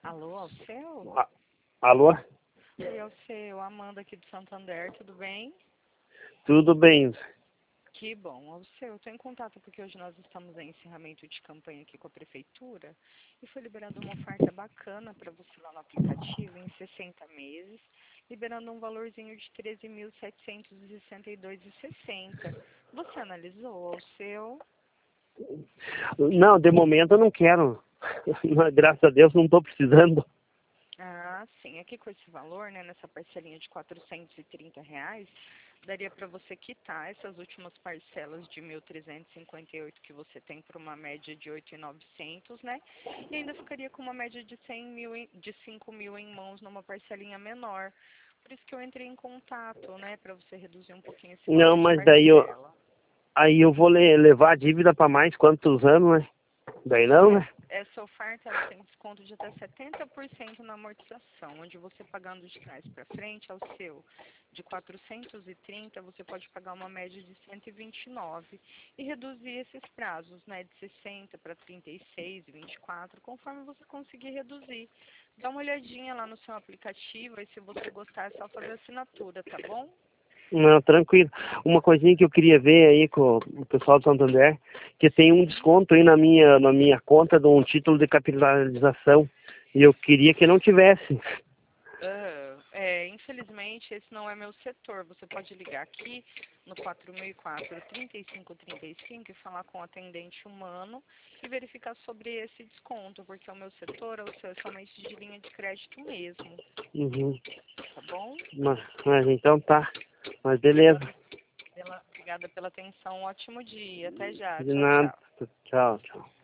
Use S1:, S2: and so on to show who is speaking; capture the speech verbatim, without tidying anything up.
S1: Alô, Alceu?
S2: A- Alô?
S1: Oi, Alceu, Amanda aqui do Santander, tudo bem?
S2: Tudo bem?
S1: Que bom, Alceu, eu estou em contato porque hoje nós estamos em encerramento de campanha aqui com a Prefeitura e foi liberada uma oferta bacana para você lá no aplicativo em sessenta meses, liberando um valorzinho de treze mil setecentos e sessenta e dois reais e sessenta centavos. Você analisou, Alceu?
S2: Não, de momento eu não quero. Graças a Deus não estou precisando.
S1: Ah, sim. Aqui com esse valor, né, nessa parcelinha de quatrocentos e trinta reais, daria para você quitar essas últimas parcelas de mil trezentos e cinquenta e oito que você tem por uma média de oito mil e novecentos, né? E ainda ficaria com uma média de cem mil, em- de cinco mil em mãos numa parcelinha menor. Por isso que eu entrei em contato, né, para você reduzir um pouquinho esse
S2: Não,
S1: valor de
S2: mas daí eu,
S1: parcela.
S2: aí eu vou le- levar a dívida para mais quantos anos, né? Daí não, né?
S1: Essa oferta ela tem desconto de até setenta por cento na amortização, onde você pagando de trás para frente, ao seu de quatrocentos e trinta, você pode pagar uma média de cento e vinte e nove e reduzir esses prazos, né, de sessenta para trinta e seis e vinte e quatro, conforme você conseguir reduzir. Dá uma olhadinha lá no seu aplicativo e se você gostar é só fazer assinatura, tá bom?
S2: Não, tranquilo. Uma coisinha que eu queria ver aí com o pessoal do Santander, que tem um desconto aí na minha, na minha conta de um título de capitalização. E eu queria que não tivesse.
S1: Ah, é, infelizmente esse não é meu setor. Você pode ligar aqui no quatro mil e quatro, trinta e cinco trinta e cinco e falar com o atendente humano e verificar sobre esse desconto, porque o meu setor é o seu, é somente de linha de crédito mesmo,
S2: Uhum.
S1: tá bom?
S2: Mas, mas então tá. Mas beleza.
S1: Obrigada pela, obrigada pela atenção, um ótimo dia. Até já.
S2: De
S1: Tchau,
S2: nada.
S1: tchau.
S2: Tchau, tchau.